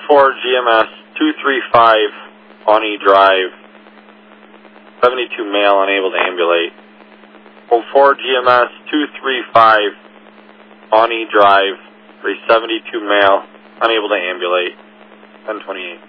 04 GMS 235 Pawnee Drive, 72 male, unable to ambulate. 04 GMS 235 Pawnee Drive, 72 male, unable to ambulate. 1028.